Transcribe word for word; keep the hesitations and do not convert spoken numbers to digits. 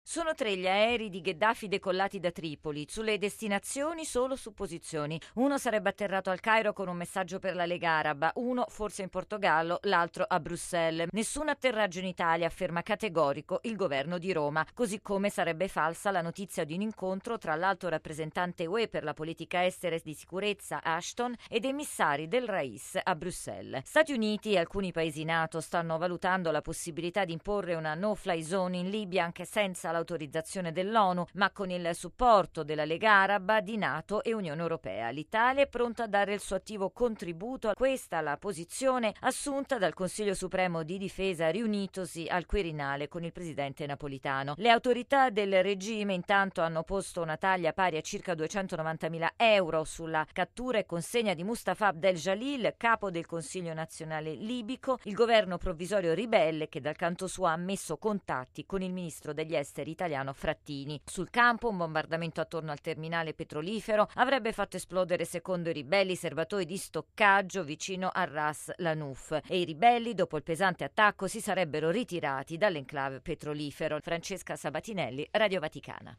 Sono tre gli aerei di Gheddafi decollati da Tripoli. Sulle destinazioni solo supposizioni. Uno sarebbe atterrato al Cairo con un messaggio per la Lega Araba, uno forse in Portogallo, l'altro a Bruxelles. Nessun atterraggio in Italia, afferma categorico il governo di Roma, così come sarebbe falsa la notizia di un incontro tra l'alto rappresentante U E per la politica estera e di sicurezza Ashton ed emissari del Rais a Bruxelles. Stati Uniti e alcuni paesi NATO stanno valutando la possibilità di imporre una no-fly zone in Libia anche senza l'autorizzazione dell'ONU, ma con il supporto della Lega Araba, di NATO e Unione Europea. L'Italia è pronta a dare il suo attivo contributo. Questa la posizione assunta dal Consiglio Supremo di Difesa riunitosi al Quirinale con il presidente Napolitano. Le autorità del regime intanto hanno posto una taglia pari a circa duecentonovantamila euro sulla cattura e consegna di Mustafa Abdel Jalil, capo del Consiglio nazionale libico, il governo provvisorio ribelle che dal canto suo ha ammesso contatti con il ministro degli esteri italiano Frattini. Sul campo un bombardamento attorno al terminale petrolifero avrebbe fatto esplodere, secondo i ribelli, serbatoi di stoccaggio vicino a Ras Lanuf e i ribelli, dopo il pesante attacco, si sarebbero ritirati dall'enclave petrolifero. Francesca Sabatinelli, Radio Vaticana.